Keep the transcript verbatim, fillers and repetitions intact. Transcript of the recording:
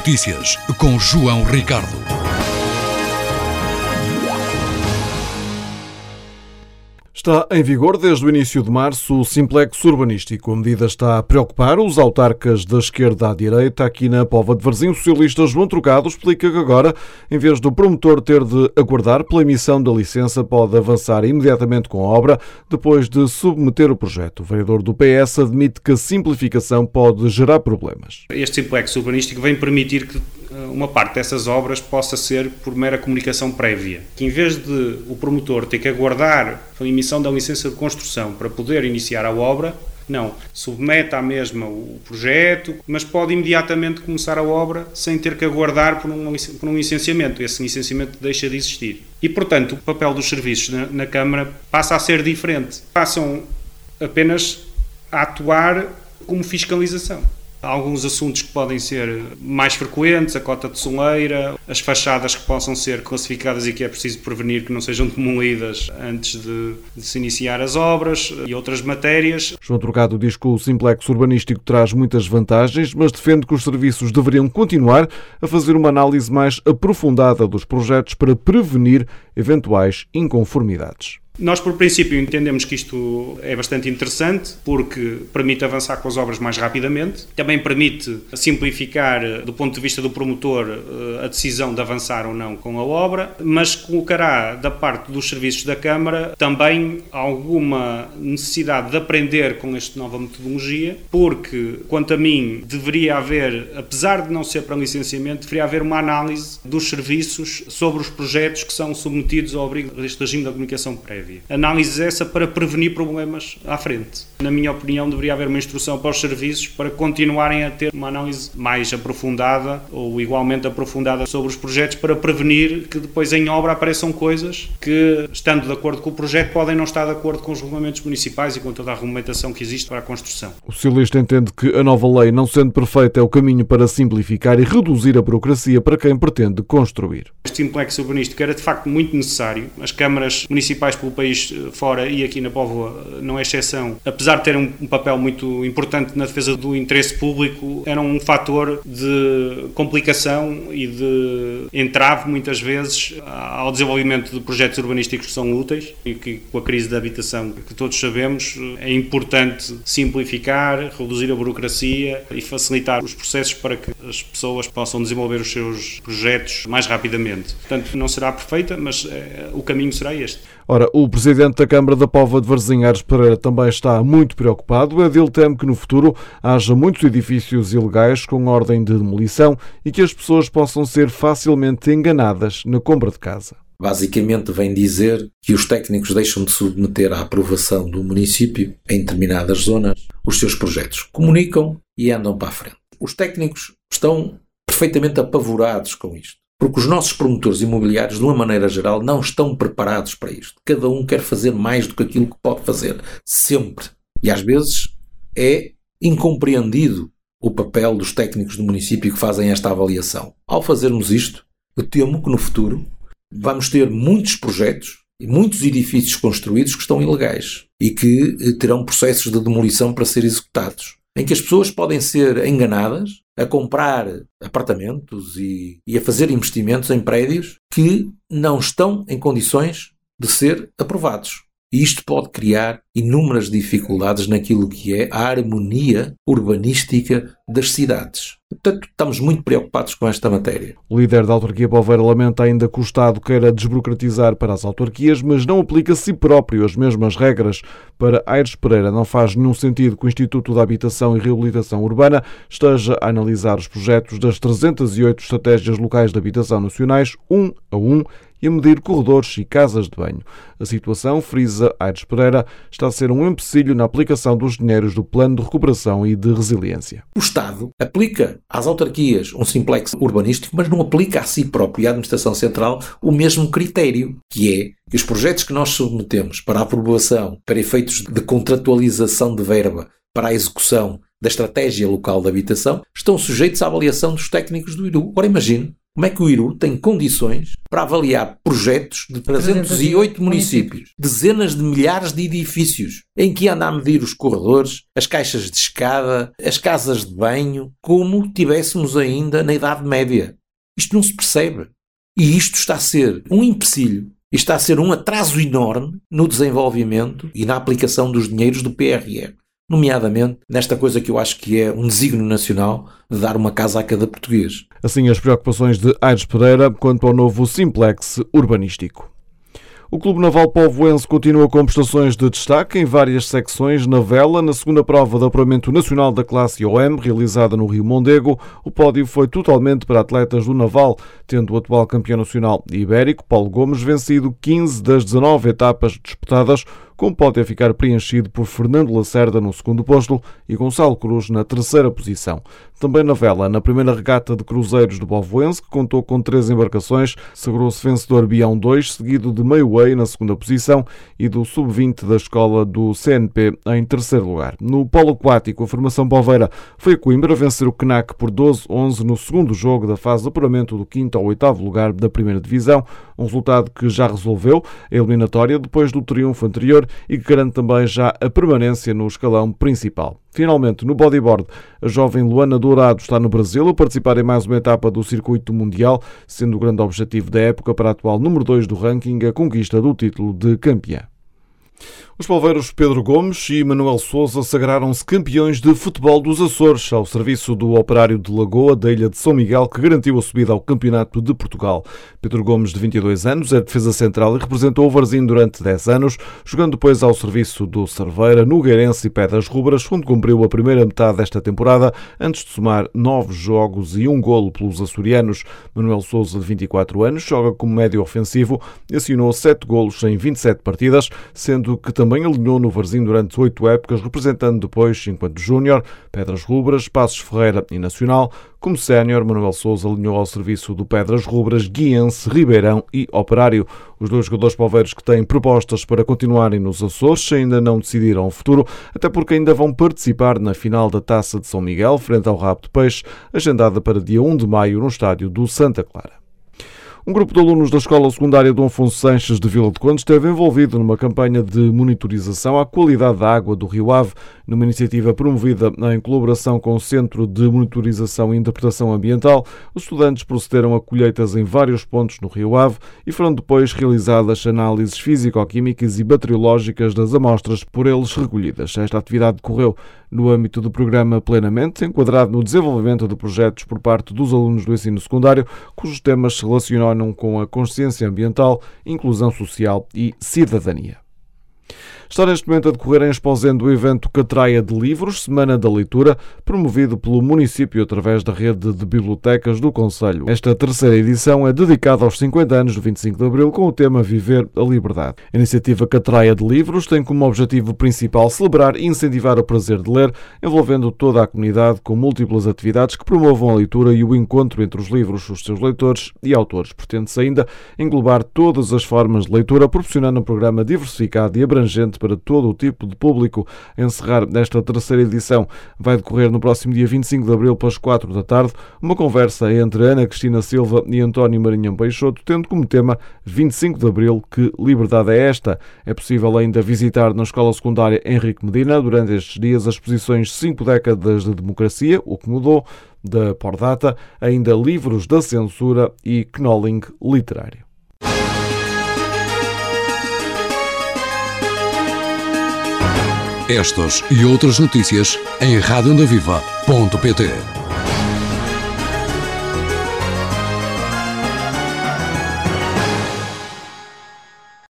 Notícias, com João Ricardo. Está em vigor desde o início de março o Simplex urbanístico. A medida está a preocupar os autarcas da esquerda à direita. Aqui na Póvoa de Varzim, o socialista João Trocado explica que agora, em vez do promotor ter de aguardar pela emissão da licença, pode avançar imediatamente com a obra depois de submeter o projeto. O vereador do P S admite que a simplificação pode gerar problemas. Este Simplex urbanístico vem permitir que uma parte dessas obras possa ser por mera comunicação prévia. Que em vez de o promotor ter que aguardar a emissão da licença de construção para poder iniciar a obra, não, submete à mesma o projeto, mas pode imediatamente começar a obra sem ter que aguardar por um, por um licenciamento. Esse licenciamento deixa de existir. E, portanto, o papel dos serviços na, na Câmara passa a ser diferente. Passam apenas a atuar como fiscalização. Há alguns assuntos que podem ser mais frequentes, a cota de soleira, as fachadas que possam ser classificadas e que é preciso prevenir que não sejam demolidas antes de, de se iniciar as obras e outras matérias. João Trocado diz que o Simplex urbanístico traz muitas vantagens, mas defende que os serviços deveriam continuar a fazer uma análise mais aprofundada dos projetos para prevenir eventuais inconformidades. Nós, por princípio, entendemos que isto é bastante interessante porque permite avançar com as obras mais rapidamente, também permite simplificar, do ponto de vista do promotor, a decisão de avançar ou não com a obra, mas colocará da parte dos serviços da Câmara também alguma necessidade de aprender com esta nova metodologia, porque, quanto a mim, deveria haver, apesar de não ser para licenciamento, deveria haver uma análise dos serviços sobre os projetos que são submetidos ao abrigo deste regime da comunicação prévia. Análise essa para prevenir problemas à frente. Na minha opinião, deveria haver uma instrução para os serviços para continuarem a ter uma análise mais aprofundada ou igualmente aprofundada sobre os projetos para prevenir que depois em obra apareçam coisas que, estando de acordo com o projeto, podem não estar de acordo com os regulamentos municipais e com toda a regulamentação que existe para a construção. O socialista entende que a nova lei, não sendo perfeita, é o caminho para simplificar e reduzir a burocracia para quem pretende construir. Este Simplex urbanístico era de facto muito necessário. As câmaras municipais pelo país fora e aqui na Póvoa não é exceção, apesar de ter um, um papel muito importante na defesa do interesse público, era um fator de complicação e de entrave muitas vezes ao desenvolvimento de projetos urbanísticos que são úteis e que, com a crise da habitação que todos sabemos, é importante simplificar, reduzir a burocracia e facilitar os processos para que as pessoas possam desenvolver os seus projetos mais rapidamente. Portanto, não será perfeita, mas é, o caminho será este. Ora, o presidente da Câmara da Póvoa de Varzim, Aires Pereira, também está muito preocupado. É dele teme que no futuro haja muitos edifícios ilegais com ordem de demolição e que as pessoas possam ser facilmente enganadas na compra de casa. Basicamente vem dizer que os técnicos deixam de submeter à aprovação do município, em determinadas zonas, os seus projetos. Comunicam e andam para a frente. Os técnicos estão perfeitamente apavorados com isto. Porque os nossos promotores imobiliários, de uma maneira geral, não estão preparados para isto. Cada um quer fazer mais do que aquilo que pode fazer. Sempre. E às vezes é incompreendido o papel dos técnicos do município que fazem esta avaliação. Ao fazermos isto, eu temo que no futuro vamos ter muitos projetos e muitos edifícios construídos que estão ilegais e que terão processos de demolição para ser executados, em que as pessoas podem ser enganadas a comprar apartamentos e, e a fazer investimentos em prédios que não estão em condições de ser aprovados. E isto pode criar inúmeras dificuldades naquilo que é a harmonia urbanística das cidades. Portanto, estamos muito preocupados com esta matéria. O líder da autarquia Poveira lamenta ainda que o Estado queira desburocratizar para as autarquias, mas não aplica a si próprio as mesmas regras. Para Aires Pereira, não faz nenhum sentido que o Instituto da Habitação e Reabilitação Urbana esteja a analisar os projetos das trezentas e oito estratégias locais de habitação nacionais, um a um, e a medir corredores e casas de banho. A situação, frisa Aires Pereira, está a ser um empecilho na aplicação dos dinheiros do Plano de Recuperação e de Resiliência. O Estado aplica às autarquias um simplex urbanístico, mas não aplica a si próprio e à Administração Central o mesmo critério, que é que os projetos que nós submetemos para a aprovação, para efeitos de contratualização de verba, para a execução da estratégia local de habitação, estão sujeitos à avaliação dos técnicos do I R U. Agora imagine Como é que o I R U tem condições para avaliar projetos de trezentos e oito municípios, dezenas de milhares de edifícios, em que anda a medir os corredores, as caixas de escada, as casas de banho, como tivéssemos ainda na Idade Média? Isto não se percebe. E isto está a ser um empecilho, está a ser um atraso enorme no desenvolvimento e na aplicação dos dinheiros do P R R. Nomeadamente nesta coisa que eu acho que é um desígnio nacional de dar uma casa a cada português. Assim as preocupações de Aires Pereira quanto ao novo simplex urbanístico. O Clube Naval Povoense continua com prestações de destaque em várias secções. Na vela, na segunda prova de apuramento nacional da classe O M, realizada no Rio Mondego, o pódio foi totalmente para atletas do Naval, tendo o atual campeão nacional ibérico, Paulo Gomes, vencido quinze das dezanove etapas disputadas, com o pódio a ficar preenchido por Fernando Lacerda no segundo posto e Gonçalo Cruz na terceira posição. Também na vela, na primeira regata de cruzeiros do Povoense, que contou com três embarcações, sagrou-se vencedor Bião dois, seguido de Meio-Way na segunda posição e do sub vinte da escola do C N P em terceiro lugar. No polo aquático, a formação Poveira foi a Coimbra vencer o C N A C por doze a onze no segundo jogo da fase de apuramento do quinto ao oitavo lugar da primeira divisão, um resultado que já resolveu a eliminatória depois do triunfo anterior e que garante também já a permanência no escalão principal. Finalmente, no bodyboard, a jovem Luana Dourado está no Brasil a participar em mais uma etapa do circuito mundial, sendo o grande objetivo da época para a atual número dois do ranking a conquista do título de campeã. Os polveiros Pedro Gomes e Manuel Sousa sagraram-se campeões de futebol dos Açores ao serviço do Operário de Lagoa da Ilha de São Miguel, que garantiu a subida ao Campeonato de Portugal. Pedro Gomes, de vinte e dois anos, é defesa central e representou o Varzim durante dez anos, jogando depois ao serviço do Cerveira, Nogueirense e Pedras Rubras, onde cumpriu a primeira metade desta temporada, antes de somar nove jogos e um golo pelos açorianos. Manuel Sousa, de vinte e quatro anos, joga como médio ofensivo e assinou sete golos em vinte e sete partidas, sendo que também Também alinhou no Varzim durante oito épocas, representando depois, enquanto júnior, Pedras Rubras, Passos Ferreira e Nacional. Como sénior, Manuel Sousa alinhou ao serviço do Pedras Rubras, Guiense, Ribeirão e Operário. Os dois jogadores polveiros que têm propostas para continuarem nos Açores ainda não decidiram o futuro, até porque ainda vão participar na final da Taça de São Miguel, frente ao Rabo de Peixe, agendada para dia um de maio no estádio do Santa Clara. Um grupo de alunos da Escola Secundária Dom Afonso Sanches de Vila de Conde esteve envolvido numa campanha de monitorização à qualidade da água do Rio Ave, numa iniciativa promovida em colaboração com o Centro de Monitorização e Interpretação Ambiental. Os estudantes procederam a colheitas em vários pontos no Rio Ave e foram depois realizadas análises físico-químicas e bacteriológicas das amostras por eles recolhidas. Esta atividade decorreu no âmbito do programa Plenamente, enquadrado no desenvolvimento de projetos por parte dos alunos do ensino secundário, cujos temas se relacionam com a consciência ambiental, inclusão social e cidadania. Está neste momento a decorrer em Esposende o evento Catraia de Livros, Semana da Leitura, promovido pelo município através da rede de bibliotecas do concelho. Esta terceira edição é dedicada aos cinquenta anos do vinte e cinco de abril com o tema Viver a Liberdade. A iniciativa Catraia de Livros tem como objetivo principal celebrar e incentivar o prazer de ler, envolvendo toda a comunidade com múltiplas atividades que promovam a leitura e o encontro entre os livros, os seus leitores e autores. Pretende-se ainda englobar todas as formas de leitura, proporcionando um programa diversificado e abrangente para todo o tipo de público. Encerrar nesta terceira edição vai decorrer no próximo dia vinte e cinco de abril pelas quatro da tarde, uma conversa entre Ana Cristina Silva e António Marinhão Peixoto, tendo como tema vinte e cinco de abril, que liberdade é esta? É possível ainda visitar na Escola Secundária Henrique Medina durante estes dias as exposições Cinco Décadas de Democracia, o que mudou, da Pordata, ainda livros da censura e knolling literário. Estas e outras notícias em rádio onda viva ponto pt.